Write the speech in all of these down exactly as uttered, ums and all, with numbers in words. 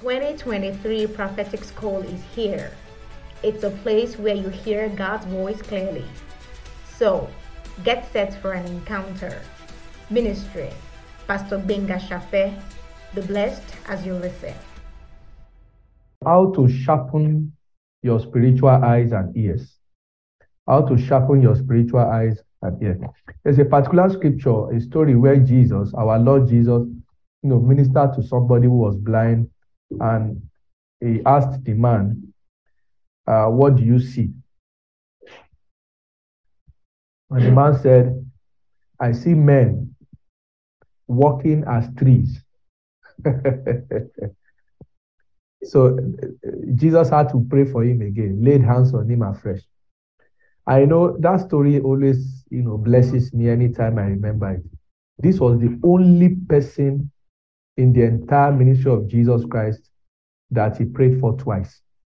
twenty twenty-three Prophetic School is here. It's a place where you hear God's voice clearly. So, get set for an encounter. Ministry, Pastor Benga Shafe. Be blessed as you listen. How to sharpen your spiritual eyes and ears. How to sharpen your spiritual eyes and ears. There's a particular scripture, a story where Jesus, our Lord Jesus, you know, ministered to somebody who was blind, and he asked the man, uh, what do you see? And the man said, I see men walking as trees. So Jesus had to pray for him again, laid hands on him afresh. I know that story always, you know, blesses me anytime I remember it. This was the only person in the entire ministry of Jesus Christ that he prayed for twice.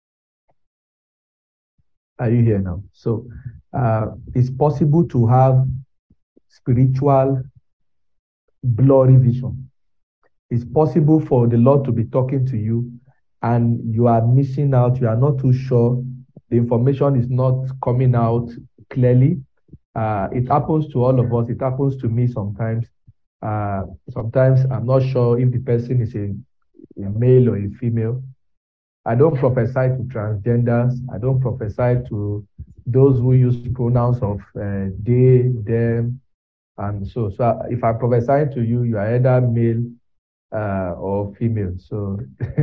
Are you here now? So uh, it's possible to have spiritual blurry vision. It's possible for the Lord to be talking to you and you are missing out, you are not too sure, the information is not coming out clearly. Uh, it happens to all of us. It happens to me sometimes. Uh, sometimes I'm not sure if the person is a, a male or a female. I don't prophesy to transgenders. I don't prophesy to those who use pronouns of uh, they, them, and so. So if I'm prophesying to you, you are either male uh, or female. So,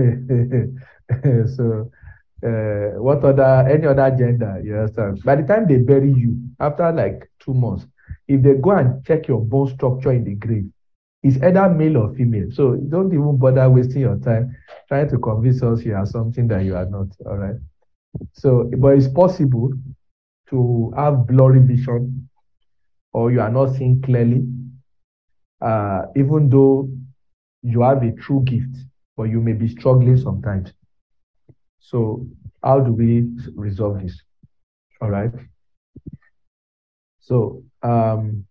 so uh, what other any other gender? You understand? By the time they bury you, after like two months, if they go and check your bone structure in the grave, it's either male or female. So don't even bother wasting your time trying to convince us you are something that you are not. All right. So, but it's possible to have blurry vision, or you are not seeing clearly, uh, even though you have a true gift, but you may be struggling sometimes. So, how do we resolve this? All right. So, um,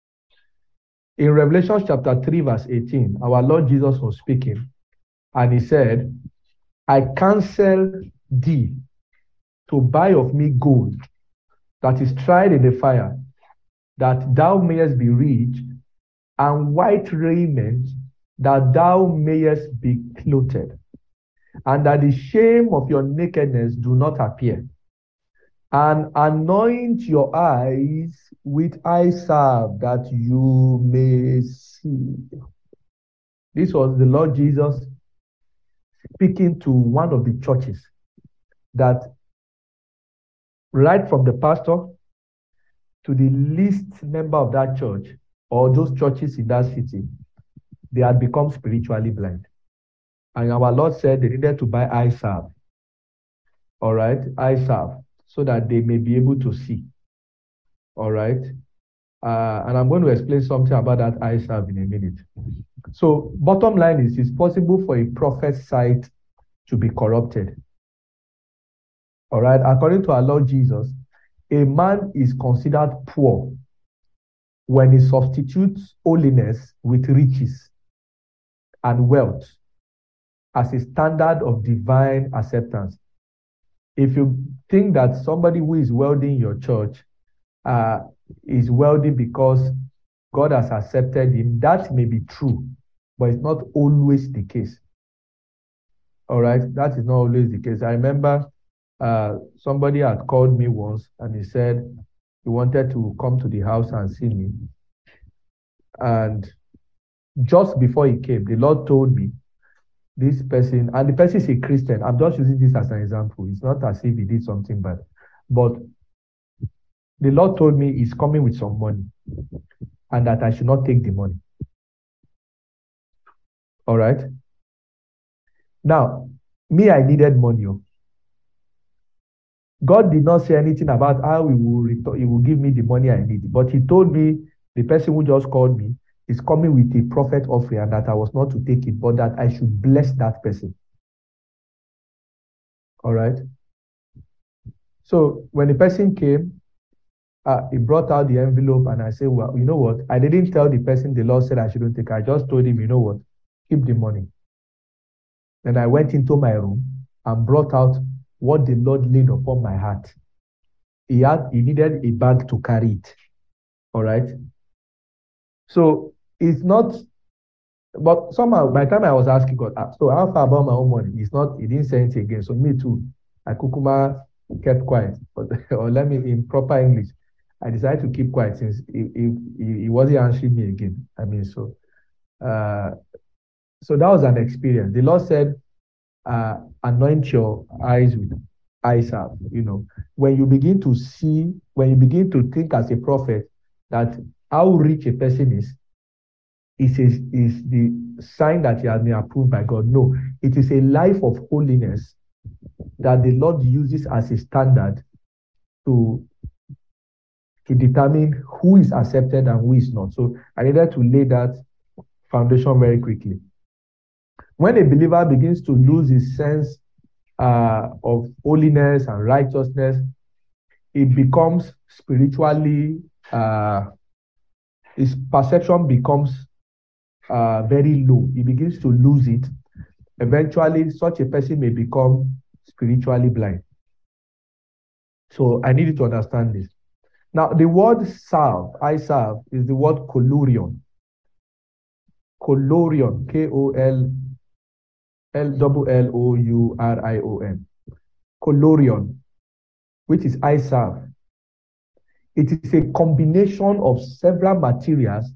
in Revelation chapter three, verse eighteen, our Lord Jesus was speaking, and he said, I counsel thee to buy of me gold that is tried in the fire, that thou mayest be rich, and white raiment, that thou mayest be clothed, and that the shame of your nakedness do not appear. And anoint your eyes with eye salve, that you may see. This was the Lord Jesus speaking to one of the churches, that right from the pastor to the least member of that church, or those churches in that city, they had become spiritually blind. And our Lord said they needed to buy eye salve. All right, eye salve, so that they may be able to see. All right. Uh, and I'm going to explain something about that eye salve in a minute. So, bottom line is, it's possible for a prophet's sight to be corrupted. All right. According to our Lord Jesus, a man is considered poor when he substitutes holiness with riches and wealth as a standard of divine acceptance. If you think that somebody who is wealthy in your church uh, is wealthy because God has accepted him, that may be true, but it's not always the case. All right, that is not always the case. I remember uh, somebody had called me once and he said he wanted to come to the house and see me. And just before he came, the Lord told me, this person, and the person is a Christian. I'm just using this as an example. It's not as if he did something bad. But the Lord told me he's coming with some money and that I should not take the money. All right? Now, me, I needed money. God did not say anything about how he will, return, he will give me the money I need. But he told me, the person who just called me, is coming with a prophet offering, and that I was not to take it, but that I should bless that person. All right. So when the person came, uh, he brought out the envelope, and I said, well, you know what? I didn't tell the person the Lord said I shouldn't take. I just told him, you know what? Keep the money. Then I went into my room and brought out what the Lord laid upon my heart. He had he needed a bag to carry it. All right. So it's not, but somehow by the time I was asking God, so how far about my own money? It's not, he didn't say anything again. So me too, I kukuma kept quiet. But or let me in proper English, I decided to keep quiet since he, he, he wasn't answering me again. I mean, so uh so that was an experience. The Lord said, uh, anoint your eyes with eye salve. You know, when you begin to see, when you begin to think as a prophet that how rich a person is, is, a, is the sign that he has been approved by God. No, it is a life of holiness that the Lord uses as a standard to, to determine who is accepted and who is not. So I needed to lay that foundation very quickly. When a believer begins to lose his sense uh, of holiness and righteousness, it becomes spiritually, uh, his perception becomes uh, very low. He begins to lose it. Eventually, such a person may become spiritually blind. So I need you to understand this. Now, the word salve, eye salve, is the word colurion. Colurion, K O L L L O U R I O N. Colurion, which is eye salve. It is a combination of several materials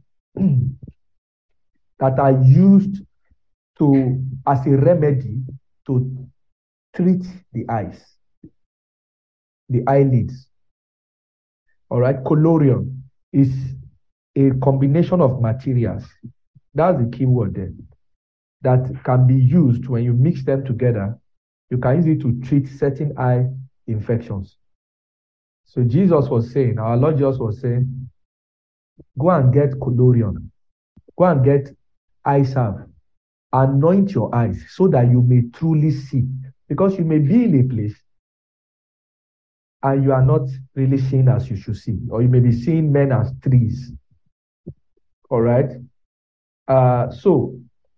that are used to as a remedy to treat the eyes, the eyelids. All right, colurion is a combination of materials. That's the key word there. That can be used when you mix them together. You can use it to treat certain eye infections. So Jesus was saying, our Lord Jesus was saying, go and get colurion. Go and get eye salve. Anoint your eyes so that you may truly see. Because you may be in a place and you are not really seeing as you should see. Or you may be seeing men as trees. All right? Uh, so,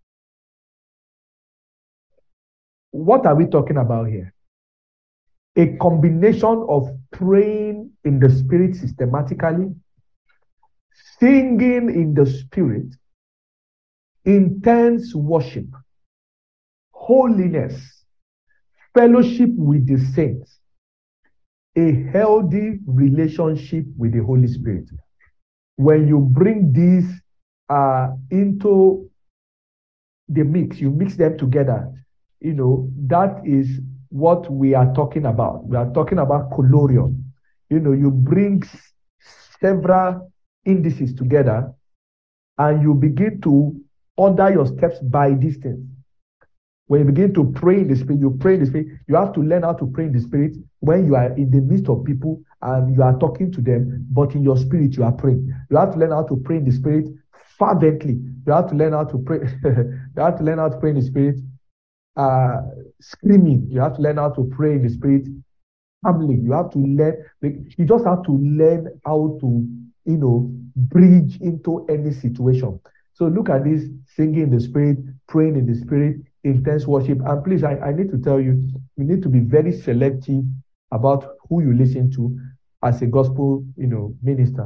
what are we talking about here? A combination of praying in the spirit systematically, singing in the spirit, intense worship, holiness, fellowship with the saints, a healthy relationship with the Holy Spirit. When you bring these uh, into the mix, you mix them together, you know, that is what we are talking about. We are talking about colurion. You know, you bring several indices together and you begin to order your steps by these things. When you begin to pray in the spirit, you pray in the spirit. You have to learn how to pray in the spirit when you are in the midst of people and you are talking to them, but in your spirit you are praying. You have to learn how to pray in the spirit fervently. You have to learn how to pray. You have to learn how to pray in the spirit uh, screaming. You have to learn how to pray in the spirit humbly. You have to learn. You just have to learn how to, you know, bridge into any situation. So look at this: singing in the spirit, praying in the spirit, intense worship. And please, I, I need to tell you, you need to be very selective about who you listen to as a gospel, you know, minister.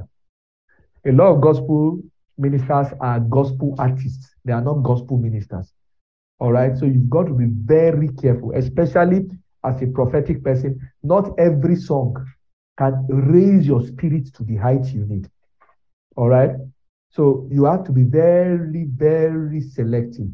A lot of gospel ministers are gospel artists. They are not gospel ministers. All right. So you've got to be very careful, especially as a prophetic person. Not every song can raise your spirit to the height you need. All right. So you have to be very, very selective.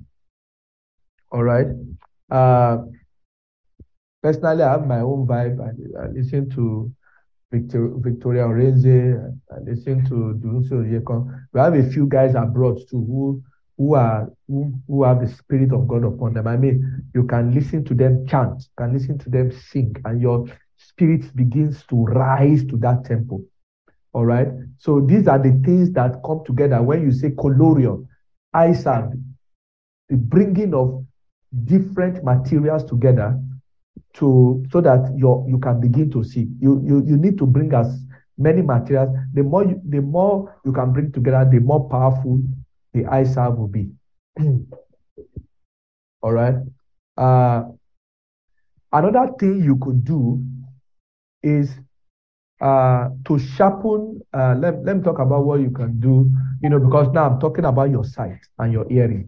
All right. Uh, personally, I have my own vibe. I, I listen to Victor, Victoria Orenze. I listen to Dunso Yekon. We have a few guys abroad too who who are who, who have the spirit of God upon them. I mean, you can listen to them chant, you can listen to them sing, and your spirit begins to rise to that tempo. All right. So these are the things that come together when you say colurion, eye salve, the bringing of different materials together to so that you you can begin to see. You you you need to bring as many materials. The more you, the more you can bring together, the more powerful the eye salve will be. All right. Uh, another thing you could do is uh, to sharpen. Uh, let, let me talk about what you can do, you know, because now I'm talking about your sight and your hearing.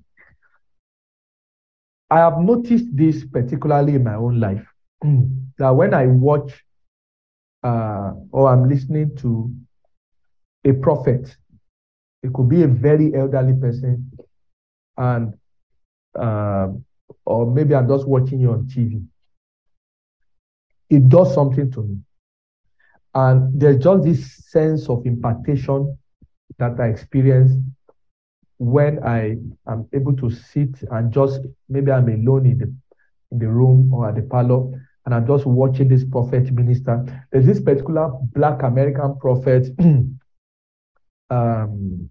I have noticed this particularly in my own life that when I watch uh, or I'm listening to a prophet, it could be a very elderly person, and uh, or maybe I'm just watching you on T V. It does something to me. And there's just this sense of impartation that I experience when I am able to sit and just, maybe I'm alone in the, in the room or at the parlor, and I'm just watching this prophet minister. There's this particular Black American prophet, um,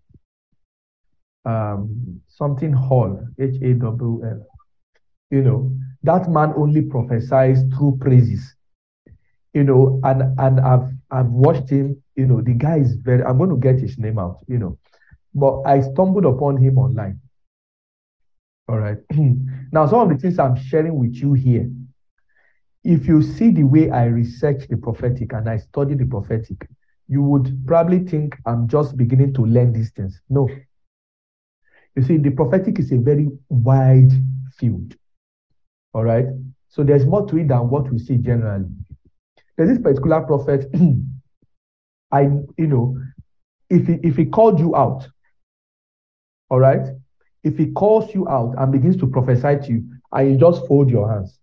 um, something Hall, H A W L. You know, that man only prophesies through praises. You know, and and I've I've watched him. You know, the guy is very. I'm going to get his name out. You know, but I stumbled upon him online. All right. Now, some of the things I'm sharing with you here, if you see the way I research the prophetic and I study the prophetic, you would probably think I'm just beginning to learn these things. No. You see, the prophetic is a very wide field. All right. So there's more to it than what we see generally. There's this particular prophet, I, you know, if he, if he called you out, all right, if he calls you out and begins to prophesy to you, and you just fold your hands,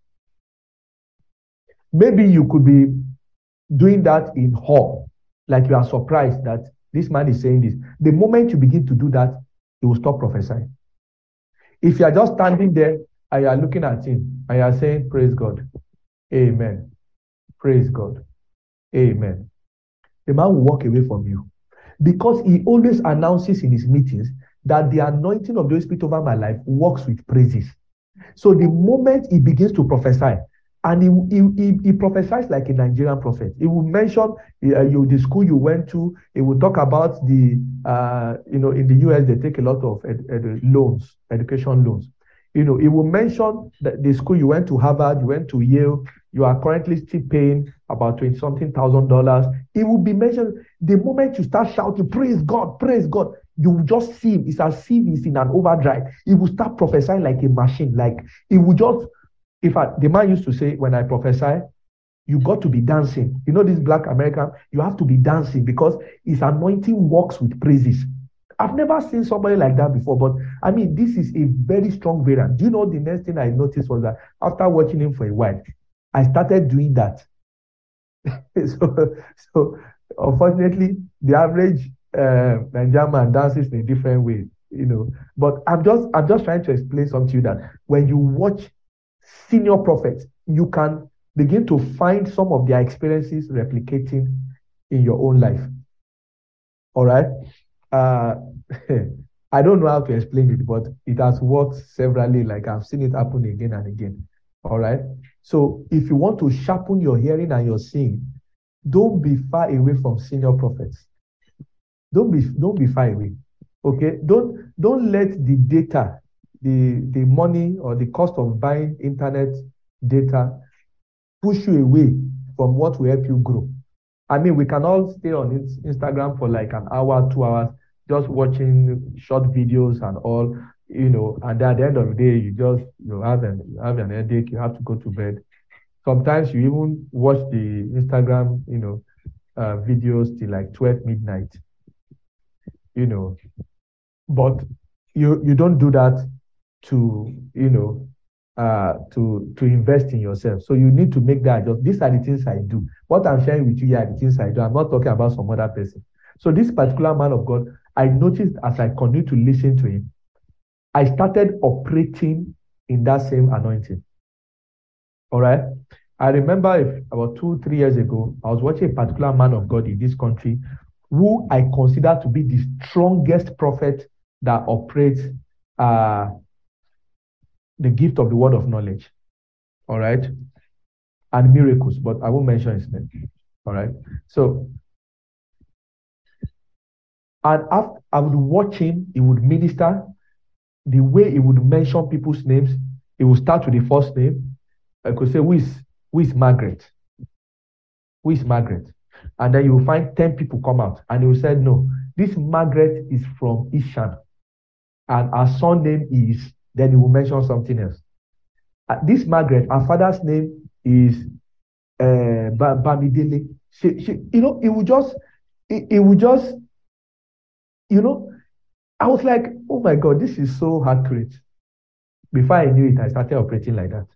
maybe you could be doing that in awe, like you are surprised that this man is saying this. The moment you begin to do that, he will stop prophesying. If you are just standing there and you are looking at him and you are saying, praise God, amen, praise God, amen, the man will walk away from you, because he always announces in his meetings that the anointing of the Holy Spirit over my life works with praises. So the moment he begins to prophesy, and he, he, he, he prophesies like a Nigerian prophet. He will mention uh, you, the school you went to. He will talk about the, uh, you know, in the U S, they take a lot of ed, ed, loans, education loans. You know, he will mention that the school you went to, Harvard, you went to Yale, you are currently still paying about twenty something thousand dollars. It will be mentioned. The moment you start shouting, praise God, praise God, you will just see him. It's as if he's in an overdrive. He will start prophesying like a machine. Like he will just, in fact, the man used to say, when I prophesy, you got to be dancing. You know, this Black American, you have to be dancing because his anointing works with praises. I've never seen somebody like that before, but I mean, this is a very strong variant. Do you know the next thing I noticed was that after watching him for a while, I started doing that. so, so, unfortunately, the average uh, Nigerian man dances in a different way, you know. But I'm just, I'm just trying to explain something to you that when you watch senior prophets, you can begin to find some of their experiences replicating in your own life. All right. Uh, I don't know how to explain it, but it has worked severally. Like I've seen it happen again and again. All right. So if you want to sharpen your hearing and your seeing, don't be far away from senior prophets. Don't be don't be far away. Okay. Don't don't let the data, the the money or the cost of buying internet data push you away from what will help you grow. I mean, we can all stay on Instagram for like an hour, two hours, just watching short videos and all, you know, and at the end of the day, you just, you have an, you have an headache, you have to go to bed. Sometimes you even watch the Instagram, you know, uh, videos till like twelve midnight, you know, but you, you don't do that to, you know, uh, to, to invest in yourself. So you need to make that adjustment. These are the things I do. What I'm sharing with you here are the things I do. I'm not talking about some other person. So this particular man of God, I noticed as I continued to listen to him, I started operating in that same anointing. All right. I remember if about two, three years ago, I was watching a particular man of God in this country who I consider to be the strongest prophet that operates uh, the gift of the word of knowledge. All right. And miracles, but I won't mention his name. All right. So, and after I would watch him, he would minister. The way he would mention people's names, He will start with the first name. I could say, who is, who is Margaret? Who is Margaret? And then you will find ten people come out. And he will say, no, this Margaret is from Ishan. And our son name is, then he will mention something else. Uh, this Margaret, our father's name is uh, Bamidele. She, she, you know, it will just, it, it will just, you know, I was like, oh my God, this is so accurate. Before I knew it, I started operating like that.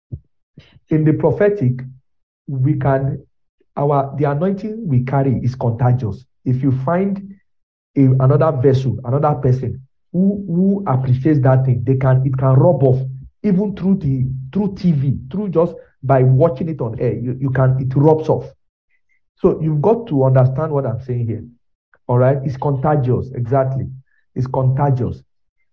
In the prophetic, we can, our the anointing we carry is contagious. If you find a, another vessel, another person who, who appreciates that thing, they can it can rub off even through the through T V, through just by watching it on air. You, you can it rubs off. So you've got to understand what I'm saying here. All right, it's contagious. Exactly, it's contagious.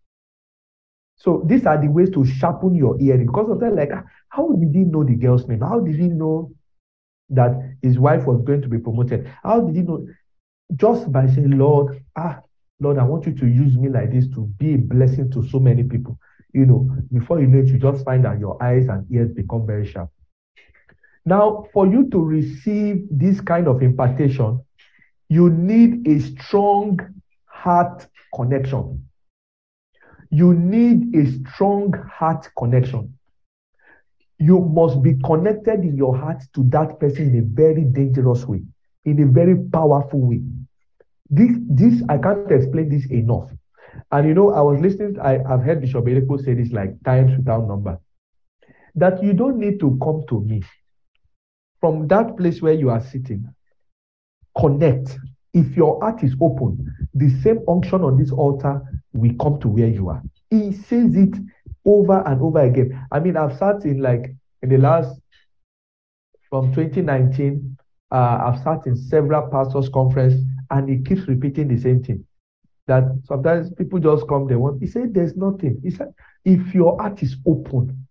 So these are the ways to sharpen your hearing. Because of that, like, how did he know the girl's name? How did he know that his wife was going to be promoted? How did he know? Just by saying, Lord, ah, Lord, I want you to use me like this to be a blessing to so many people. You know, before you know it, you just find that your eyes and ears become very sharp. Now, for you to receive this kind of impartation, you need a strong heart connection. You need a strong heart connection. You must be connected in your heart to that person in a very dangerous way, in a very powerful way. This, this I can't explain this enough. And you know, I was listening, I, I've heard Bishop Eleko say this like times without number, that you don't need to come to me. From that place where you are sitting, connect. If your heart is open, the same unction on this altar will come to where you are. He says it over and over again. I mean, I've sat in like, in the last, from twenty nineteen, uh, I've sat in several pastors' conference, and he keeps repeating the same thing. That sometimes people just come, they want, he said, there's nothing. He said, if your heart is open,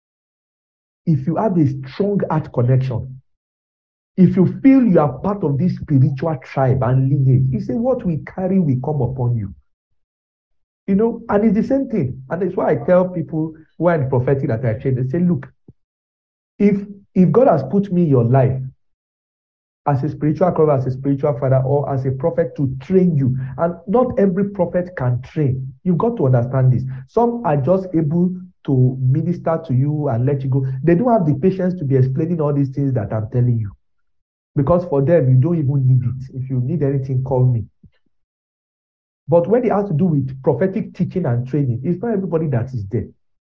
if you have a strong heart connection, if you feel you are part of this spiritual tribe and lineage, he said, what we carry will come upon you. You know, and it's the same thing. And that's why I tell people who are in prophetic that I train, they say, look, if, if God has put me in your life as a spiritual cover, as a spiritual father, or as a prophet to train you, and not every prophet can train. You've got to understand this. Some are just able to minister to you and let you go. They don't have the patience to be explaining all these things that I'm telling you. Because for them, you don't even need it. If you need anything, call me. But when it has to do with prophetic teaching and training, it's not everybody that is there.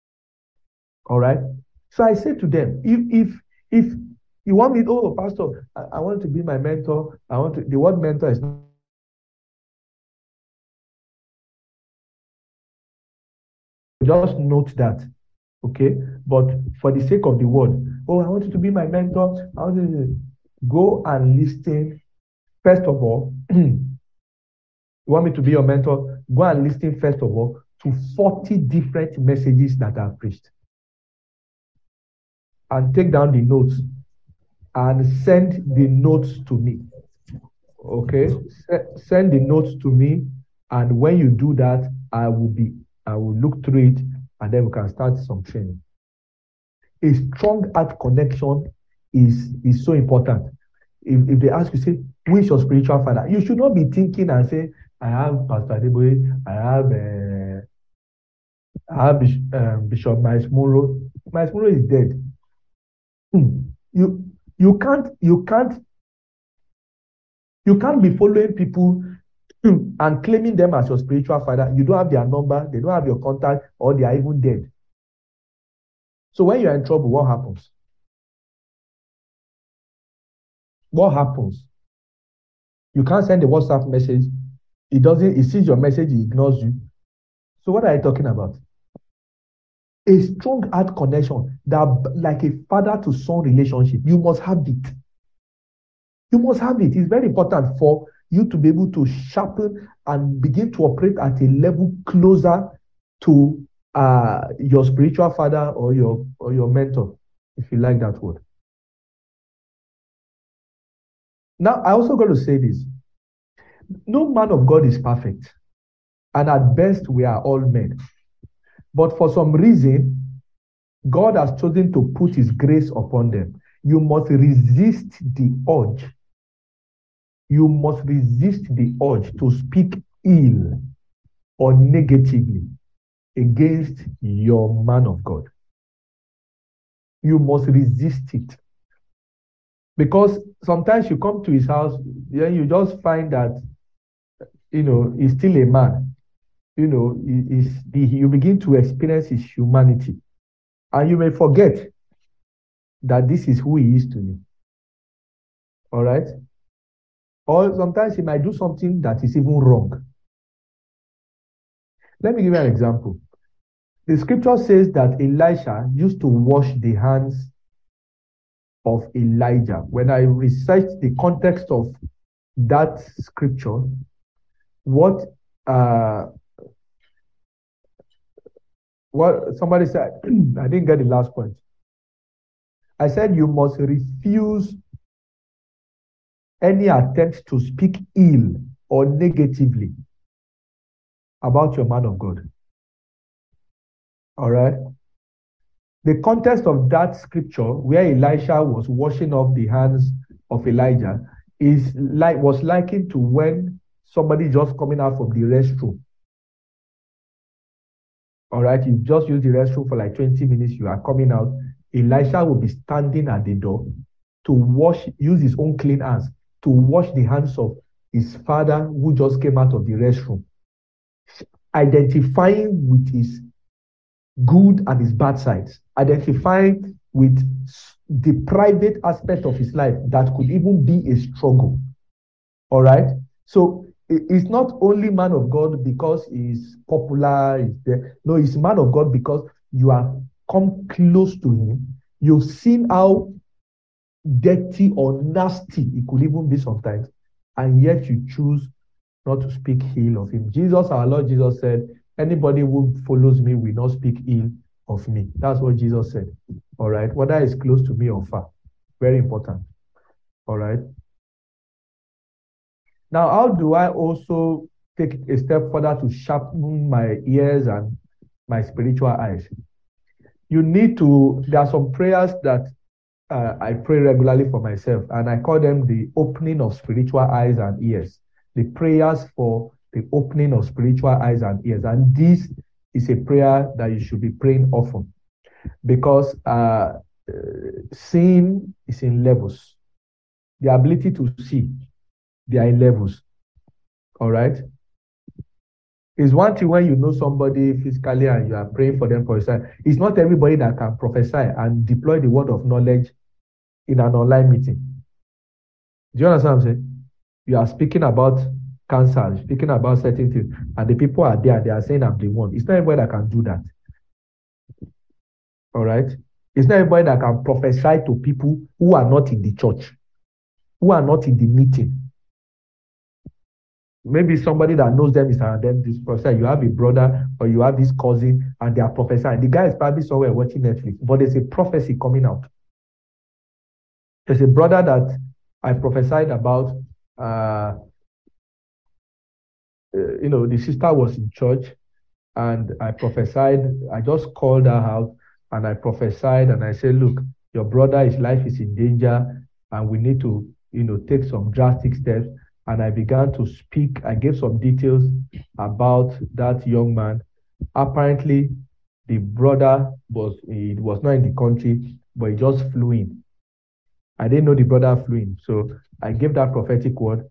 All right? So I say to them, if if if you want me, oh, Pastor, I, I want to be my mentor. I want to, the word mentor is not. Just note that, okay? But for the sake of the word, oh, I want you to be my mentor. I want you to go and listen. First of all, you want me to be your mentor? Go and listen, first of all, to forty different messages that I've preached. And take down the notes and send the notes to me. Okay? S- send the notes to me. And when you do that, I will be, I will look through it, and then we can start some training. A strong heart connection is, is so important. If, if they ask you, say, who is your spiritual father? You should not be thinking and say, I have Pastor Adeboye, I have uh, I have Bishop, uh, Bishop Miles Monroe. Miles Monroe is dead. Hmm. You you can't you can't you can't be following people and claiming them as your spiritual father. You don't have their number, they don't have your contact, or they are even dead. So when you are in trouble, what happens? What happens? You can't send a WhatsApp message. It doesn't, it sees your message, it ignores you. So what are you talking about? A strong heart connection, that like a father to son relationship, you must have it. You must have it. It's very important for you to be able to sharpen and begin to operate at a level closer to uh, your spiritual father or your or your mentor, if you like that word. Now, I also got to say this. No man of God is perfect. And at best, we are all men. But for some reason, God has chosen to put his grace upon them. You must resist the urge. You must resist the urge to speak ill or negatively against your man of God. You must resist it. Because sometimes you come to his house, then you just find that, you know, he's still a man. You know, he, he, you begin to experience his humanity. And you may forget that this is who he is to you. All right? Or sometimes he might do something that is even wrong. Let me give you an example. The scripture says that Elisha used to wash the hands of Elijah. When I researched the context of that scripture, what uh, what somebody said, I didn't get the last point. I said you must refuse any attempt to speak ill or negatively about your man of God. All right? The context of that scripture where Elisha was washing off the hands of Elijah is like was likened to when somebody just coming out from the restroom. All right, you just use the restroom for like twenty minutes, you are coming out. Elisha will be standing at the door to wash, use his own clean hands to wash the hands of his father who just came out of the restroom, identifying with his good and his bad sides, identifying with the private aspect of his life that could even be a struggle. All right? So it's not only man of God because he's popular, he's there. No, he's man of God because you have come close to him. You've seen how dirty or nasty it could even be sometimes, and yet you choose not to speak ill of him. Jesus, our Lord Jesus said, anybody who follows me will not speak ill of me. That's what Jesus said. All right. Whether it's close to me or far. Very important. All right. Now, how do I also take a step further to sharpen my ears and my spiritual eyes? You need to, there are some prayers that uh, I pray regularly for myself, and I call them the opening of spiritual eyes and ears. The prayers for the opening of spiritual eyes and ears. And this is a prayer that you should be praying often, because uh, seeing is in levels. The ability to see, they are in levels. All right? It's one thing when you know somebody physically and you are praying for them for a sign. It's not everybody that can prophesy and deploy the word of knowledge in an online meeting. Do you understand what I'm saying? You are speaking about cancer, speaking about certain things, and the people are there, they are saying I'm the one. It's not everybody that can do that. All right? It's not everybody that can prophesy to people who are not in the church, who are not in the meeting. Maybe somebody that knows them is around them, this prophesy. You have a brother or you have this cousin and they are prophesying. The guy is probably somewhere watching Netflix, but there's a prophecy coming out. There's a brother that I prophesied about. Uh, uh, you know, the sister was in church and I prophesied. I just called her out and I prophesied and I said, look, your brother, his life is in danger and we need to, you know, take some drastic steps. And I began to speak. I gave some details about that young man. Apparently, the brother was, he was not in the country, but he just flew in. I didn't know the brother flew in. So I gave that prophetic word.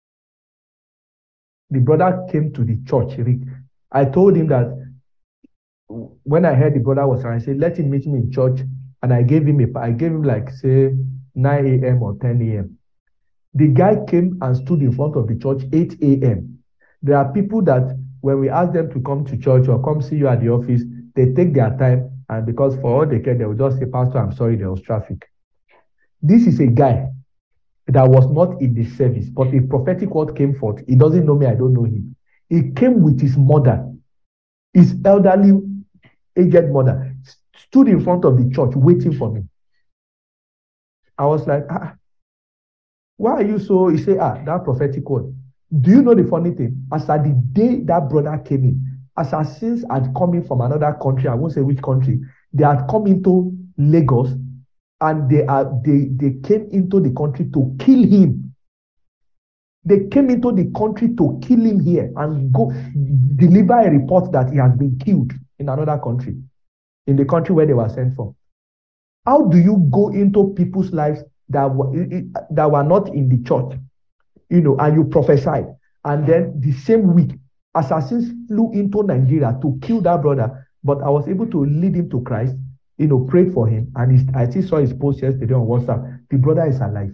The brother came to the church. I told him that when I heard the brother was around, I said, let him meet me in church. And I gave him, a, I gave him like, say, nine a.m. or ten a.m. The guy came and stood in front of the church eight a.m. There are people that when we ask them to come to church or come see you at the office, they take their time, and because for all they care, they will just say, Pastor, I'm sorry, there was traffic. This is a guy that was not in the service, but a prophetic word came forth. He doesn't know me, I don't know him. He came with his mother, his elderly, aged mother, stood in front of the church waiting for me. I was like, ah, why are you so? He said, ah, that prophetic word. Do you know the funny thing? As at the day that brother came in, assassins had come in from another country, I won't say which country, They had come into Lagos and they are they, they came into the country to kill him. They came into the country to kill him here and go deliver a report that he has been killed in another country, in the country where they were sent from. How do you go into people's lives that were, that were not in the church, you know, and you prophesied, and then the same week, assassins flew into Nigeria to kill that brother, but I was able to lead him to Christ, you know, prayed for him, and he, I still saw his post yesterday on WhatsApp. The brother is alive.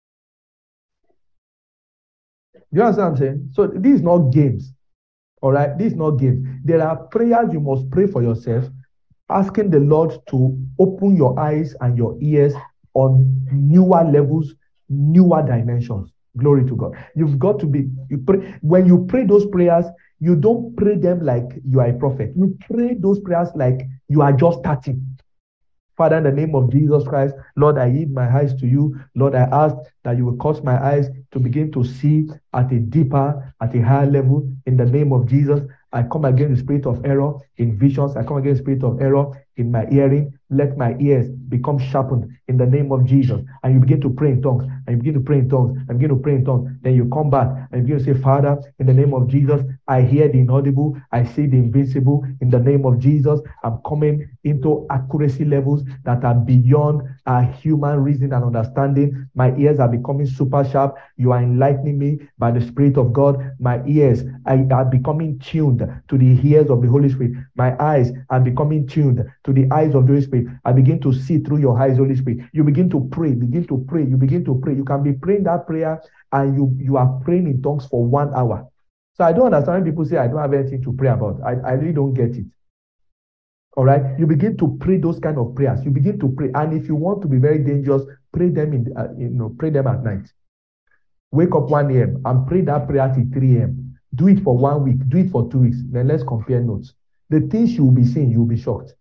Do you understand what I'm saying? So this is not games. All right? This is not games. There are prayers you must pray for yourself, asking the Lord to open your eyes and your ears on newer levels, newer dimensions. Glory to God. You've got to be, you pray, when you pray those prayers, you don't pray them like you are a prophet. You pray those prayers like you are just starting. Father, in the name of Jesus Christ, Lord, I yield my eyes to you. Lord, I ask that you will cause my eyes to begin to see at a deeper, at a higher level. In the name of Jesus, I come against the spirit of error in visions. I come against the spirit of error in my hearing. Let my ears become sharpened in the name of Jesus. And you begin to pray in tongues. And you begin to pray in tongues. And begin to pray in tongues. Then you come back and you begin to say, Father, in the name of Jesus, I hear the inaudible. I see the invisible. In the name of Jesus, I'm coming into accuracy levels that are beyond our human reason and understanding. My ears are becoming super sharp. You are enlightening me by the Spirit of God. My ears are, are becoming tuned to the ears of the Holy Spirit. My eyes are becoming tuned to the eyes of the Holy Spirit. I begin to see through your eyes, Holy Spirit. You begin to pray, begin to pray, you begin to pray. You can be praying that prayer and you, you are praying in tongues for one hour. So I don't understand when people say, I don't have anything to pray about. I, I really don't get it. All right? You begin to pray those kind of prayers. You begin to pray. And if you want to be very dangerous, pray them in, uh, you know, pray them at night. Wake up one a m and pray that prayer till three a m Do it for one week. Do it for two weeks. Then let's compare notes. The things you will be seeing, you will be shocked.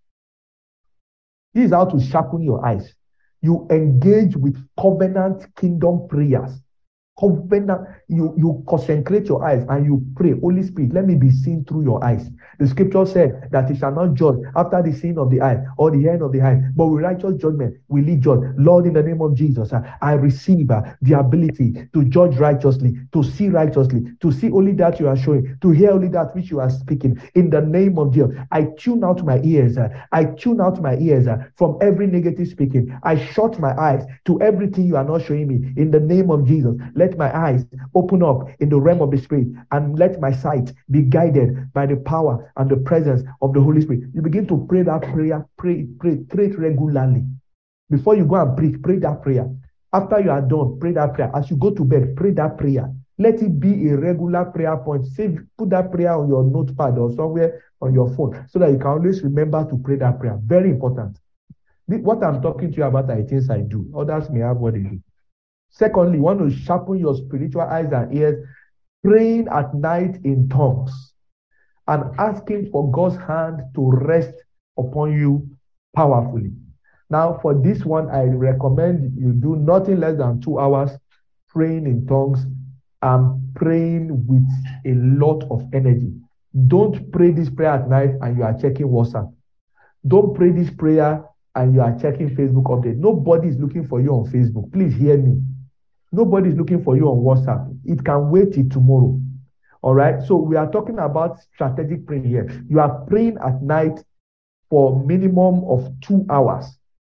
This is how to sharpen your eyes. You engage with covenant kingdom prayers. Covenant, you, you concentrate your eyes and you pray, Holy Spirit, let me be seen through your eyes. The scripture said that it shall not judge after the seeing of the eye or the hearing of the eye, but with righteous judgment will he judge. Lord, in the name of Jesus, uh, I receive uh, the ability to judge righteously, to see righteously, to see only that you are showing, to hear only that which you are speaking. In the name of Jesus, I tune out my ears. Uh, I tune out my ears uh, from every negative speaking. I shut my eyes to everything you are not showing me. In the name of Jesus, let my eyes open up in the realm of the Spirit and let my sight be guided by the power and the presence of the Holy Spirit. You begin to pray that prayer, pray, pray, pray it regularly. Before you go and preach, pray that prayer. After you are done, pray that prayer. As you go to bed, pray that prayer. Let it be a regular prayer point. Save, put that prayer on your notepad or somewhere on your phone so that you can always remember to pray that prayer. Very important. What I'm talking to you about are things I do. Others may have what they do. Secondly, you want to sharpen your spiritual eyes and ears, praying at night in tongues and asking for God's hand to rest upon you powerfully. Now, for this one, I recommend you do nothing less than two hours praying in tongues and praying with a lot of energy. Don't pray this prayer at night and you are checking WhatsApp. Don't pray this prayer and you are checking Facebook update. Nobody is looking for you on Facebook. Please hear me. Nobody is looking for you on WhatsApp. It can wait till tomorrow. All right. So we are talking about strategic prayer here. You are praying at night for minimum of two hours.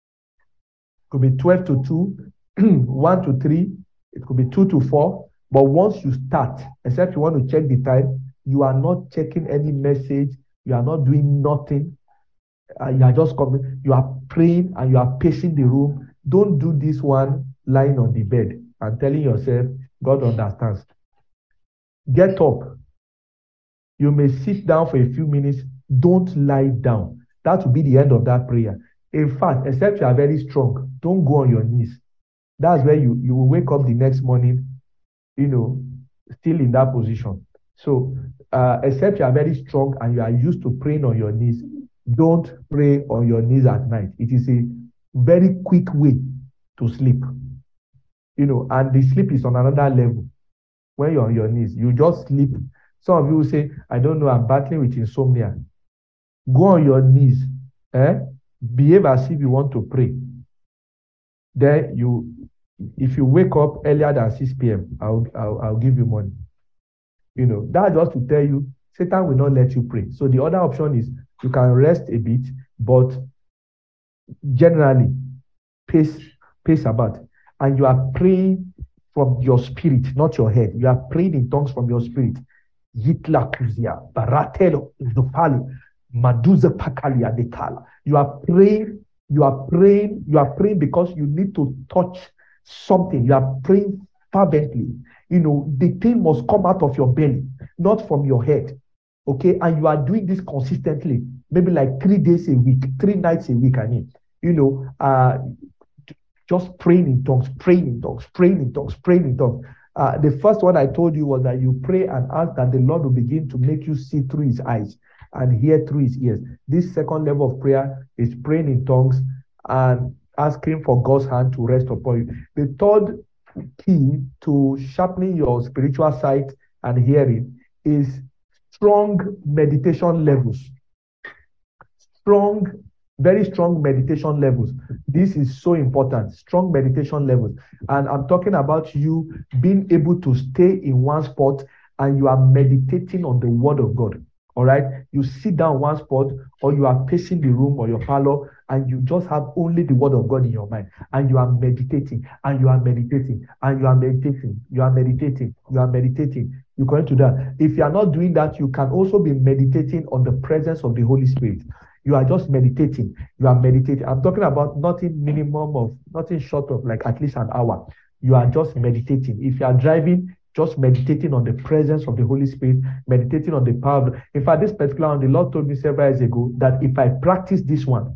It could be twelve to two, one to three. It could be two to four. But once you start, except you want to check the time, you are not checking any message. You are not doing nothing. Uh, you are just coming. You are praying and you are pacing the room. Don't do this one lying on the bed and telling yourself, God understands. Get up. You may sit down for a few minutes. Don't lie down. That will be the end of that prayer. In fact, except you are very strong, don't go on your knees. That's where you, you will wake up the next morning, you know, still in that position. So, uh, except you are very strong and you are used to praying on your knees, don't pray on your knees at night. It is a very quick way to sleep. You know, and the sleep is on another level. When you're on your knees, you just sleep. Some of you will say, I don't know, I'm battling with insomnia. Go on your knees. Eh? behave as if you want to pray. Then you, if you wake up earlier than six p.m., I'll, I'll, I'll give you money. You know, that's just to tell you, Satan will not let you pray. So the other option is you can rest a bit, but generally, pace, pace about. And you are praying from your spirit, not your head. You are praying in tongues from your spirit. Yitla kuzia, baratelo, zupali, maduza pakalia dekala. You are praying, you are praying, you are praying because you need to touch something. You are praying fervently. You know, the thing must come out of your belly, not from your head. Okay, and you are doing this consistently, maybe like three days a week, three nights a week. I mean, you know, uh, just praying in tongues, praying in tongues, praying in tongues, praying in tongues. Uh, the first one I told you was that you pray and ask that the Lord will begin to make you see through his eyes and hear through his ears. This second level of prayer is praying in tongues and asking for God's hand to rest upon you. The third key to sharpening your spiritual sight and hearing is strong meditation levels. Strong, very strong meditation levels. This is so important. Strong meditation levels. And I'm talking about you being able to stay in one spot and you are meditating on the word of God. All right. You sit down one spot or you are pacing the room or your parlor and you just have only the word of God in your mind and you are meditating and you are meditating and you are meditating. You are meditating. You are meditating. You're going to that. If you are not doing that, you can also be meditating on the presence of the Holy Spirit. You are just meditating. You are meditating. I'm talking about nothing minimum of, nothing short of like at least an hour. You are just meditating. If you are driving, just meditating on the presence of the Holy Spirit, meditating on the power of the, in fact, this particular one, the Lord told me several years ago that if I practice this one,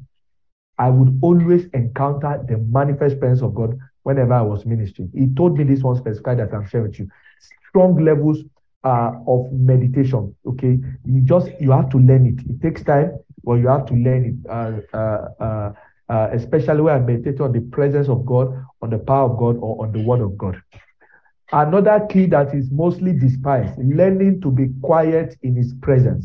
I would always encounter the manifest presence of God whenever I was ministering. He told me this one specifically that I'm sharing with you. Strong levels uh, of meditation. Okay, you just you have to learn it. It takes time, but you have to learn it. Uh, uh, uh, uh, especially when I meditate on the presence of God, on the power of God, or on the word of God. Another key that is mostly despised: learning to be quiet in his presence.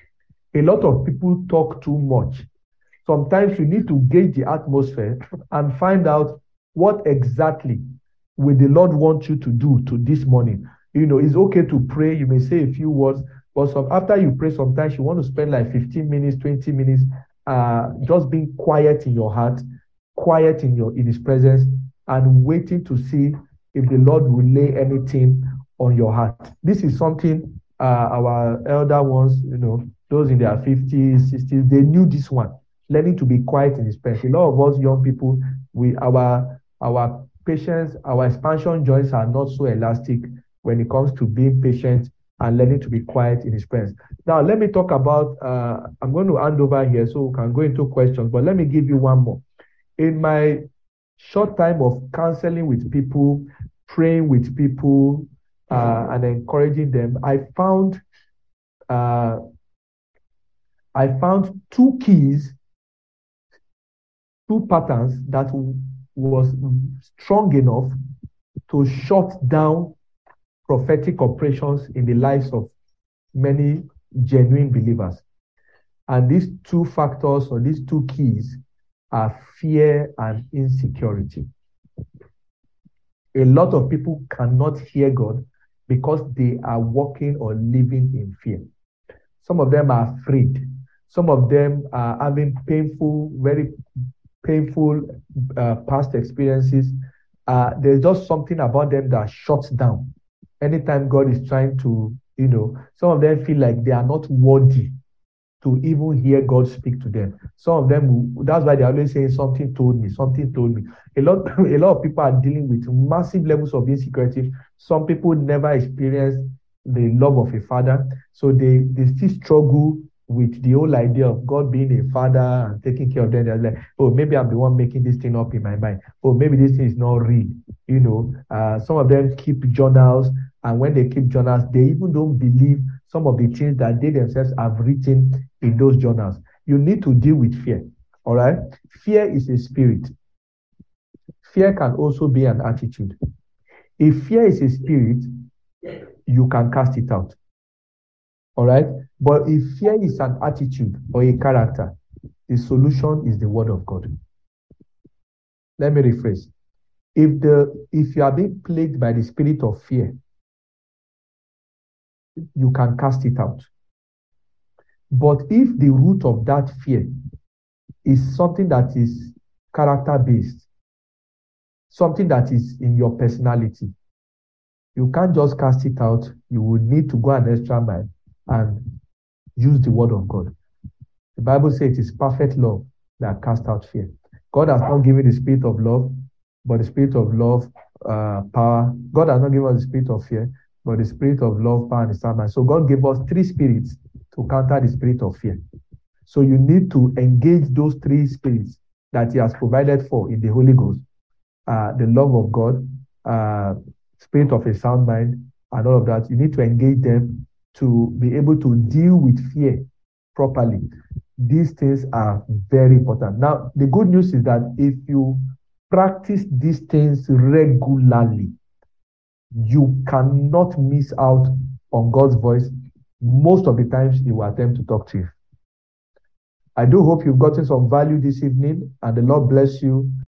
A lot of people talk too much. Sometimes you need to gauge the atmosphere and find out what exactly will the Lord want you to do to this morning. You know, it's okay to pray. You may say a few words, but some, after you pray, sometimes you want to spend like fifteen minutes, twenty minutes, uh, just being quiet in your heart, quiet in your in his presence, and waiting to see if the Lord will lay anything on your heart. This is something uh, our elder ones, you know, those in their fifties, sixties, they knew this one. Learning to be quiet in his presence. A lot of us young people, we our our patience, our expansion joints are not so elastic when it comes to being patient and learning to be quiet in his presence. Now, let me talk about, uh, I'm going to hand over here so we can go into questions, but let me give you one more. In my short time of counseling with people, praying with people, uh, and encouraging them, I found, uh, I found two keys, two patterns that was strong enough to shut down prophetic operations in the lives of many genuine believers. And these two factors or these two keys are fear and insecurity. A lot of people cannot hear God because they are walking or living in fear. Some of them are afraid. Some of them are having painful, very painful uh, past experiences. Uh, there's just something about them that shuts down. Anytime God is trying to, you know, some of them feel like they are not worthy to even hear God speak to them. Some of them, that's why they're always saying, something told me, something told me. A lot, a lot of people are dealing with massive levels of insecurity. Some people never experienced the love of a father. So they, they still struggle with the whole idea of God being a father and taking care of them. They're like, oh, maybe I'm the one making this thing up in my mind. Oh, maybe this thing is not real. You know, uh, some of them keep journals, and when they keep journals, they even don't believe some of the things that they themselves have written in those journals. You need to deal with fear. All right. Fear is a spirit. Fear can also be an attitude. If fear is a spirit, you can cast it out. All right. But if fear is an attitude or a character, The solution is the word of God. Let me rephrase. If the if you are being plagued by the spirit of fear, you can cast it out. But if the root of that fear is something that is character-based, something that is in your personality, you can't just cast it out. You will need to go an extra mile and use the word of God. The Bible says it is perfect love that casts out fear. God has not given the spirit of love, but the spirit of love, uh, power. God has not given us the spirit of fear, but the spirit of love, power, and discernment. So God gave us three spirits to counter the spirit of fear. So you need to engage those three spirits that He has provided for in the Holy Ghost. Uh, the love of God, uh, spirit of a sound mind, and all of that. You need to engage them to be able to deal with fear properly. These things are very important. Now, the good news is that if you practice these things regularly, you cannot miss out on God's voice. Most of the times, He will attempt to talk to you. I do hope you've gotten some value this evening, and the Lord bless you.